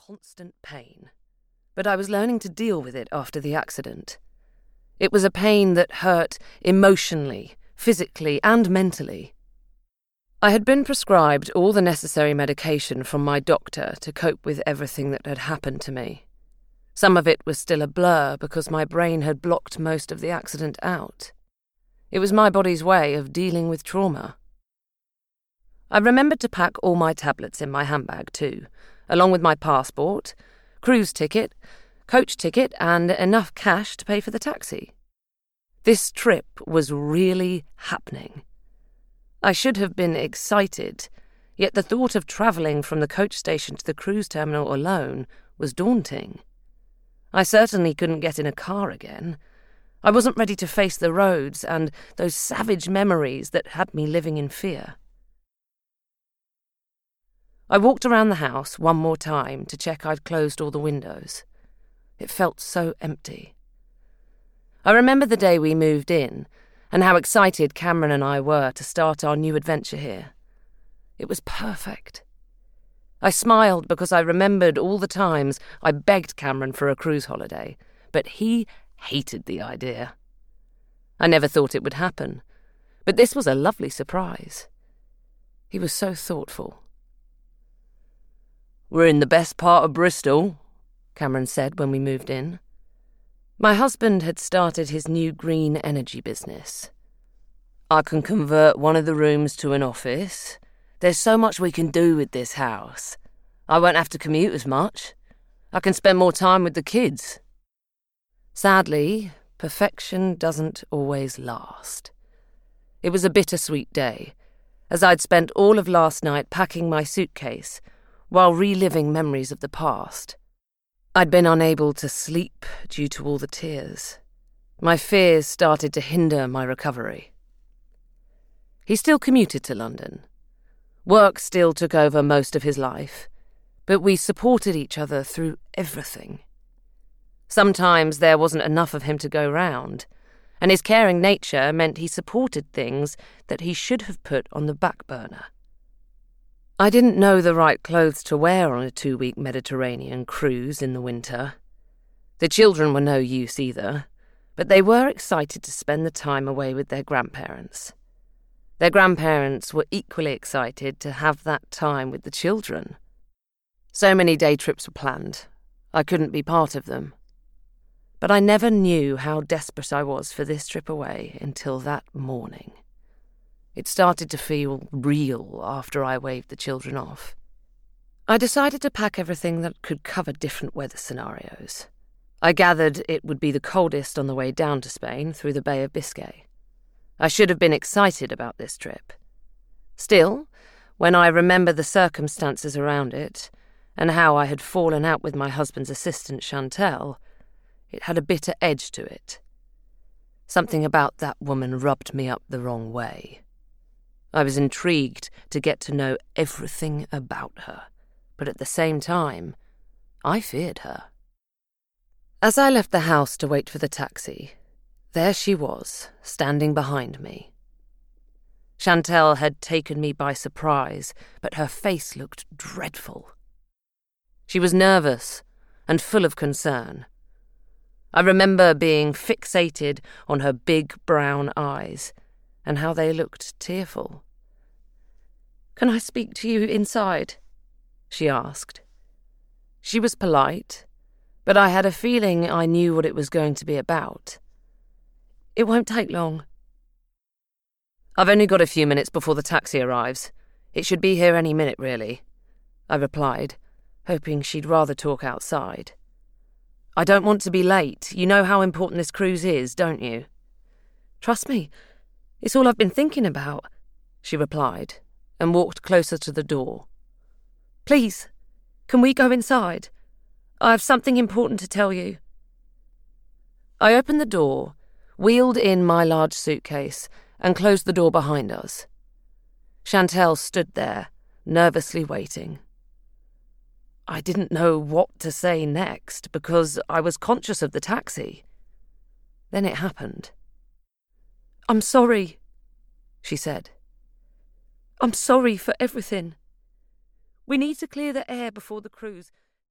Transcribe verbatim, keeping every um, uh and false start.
constant pain, but I was learning to deal with it after the accident. It was a pain that hurt emotionally, physically, and mentally. I had been prescribed all the necessary medication from my doctor to cope with everything that had happened to me. Some of it was still a blur because my brain had blocked most of the accident out. It was my body's way of dealing with trauma. I remembered to pack all my tablets in my handbag too, along with my passport, cruise ticket, coach ticket, and enough cash to pay for the taxi. This trip was really happening. I should have been excited, yet the thought of travelling from the coach station to the cruise terminal alone was daunting. I certainly couldn't get in a car again. I wasn't ready to face the roads and those savage memories that had me living in fear. I walked around the house one more time to check I'd closed all the windows. It felt so empty. I remember the day we moved in and how excited Cameron and I were to start our new adventure here. It was perfect. I smiled because I remembered all the times I begged Cameron for a cruise holiday, but he hated the idea. I never thought it would happen, but this was a lovely surprise. He was so thoughtful. "We're in the best part of Bristol," Cameron said when we moved in. My husband had started his new green energy business. "I can convert one of the rooms to an office. There's so much we can do with this house. I won't have to commute as much. I can spend more time with the kids." Sadly, perfection doesn't always last. It was a bittersweet day, as I'd spent all of last night packing my suitcase while reliving memories of the past. I'd been unable to sleep due to all the tears. My fears started to hinder my recovery. He still commuted to London. Work still took over most of his life, but we supported each other through everything. Sometimes there wasn't enough of him to go round, and his caring nature meant he supported things that he should have put on the back burner. I didn't know the right clothes to wear on a two-week Mediterranean cruise in the winter. The children were no use either, but they were excited to spend the time away with their grandparents. Their grandparents were equally excited to have that time with the children. So many day trips were planned. I couldn't be part of them. But I never knew how desperate I was for this trip away until that morning. It started to feel real after I waved the children off. I decided to pack everything that could cover different weather scenarios. I gathered it would be the coldest on the way down to Spain through the Bay of Biscay. I should have been excited about this trip. Still, when I remember the circumstances around it, and how I had fallen out with my husband's assistant Chantel, it had a bitter edge to it. Something about that woman rubbed me up the wrong way. I was intrigued to get to know everything about her, but at the same time, I feared her. As I left the house to wait for the taxi, there she was, standing behind me. Chantel had taken me by surprise, but her face looked dreadful. She was nervous and full of concern. I remember being fixated on her big brown eyes and how they looked tearful. "Can I speak to you inside?" she asked. She was polite, but I had a feeling I knew what it was going to be about. "It won't take long." "I've only got a few minutes before the taxi arrives. It should be here any minute, really," I replied, hoping she'd rather talk outside. "I don't want to be late. You know how important this cruise is, don't you?" "Trust me, it's all I've been thinking about," she replied, and walked closer to the door. "Please, can we go inside? I have something important to tell you." I opened the door, wheeled in my large suitcase, and closed the door behind us. Chantel stood there, nervously waiting. I didn't know what to say next because I was conscious of the taxi. Then it happened. "I'm sorry," she said. "I'm sorry for everything. We need to clear the air before the cruise."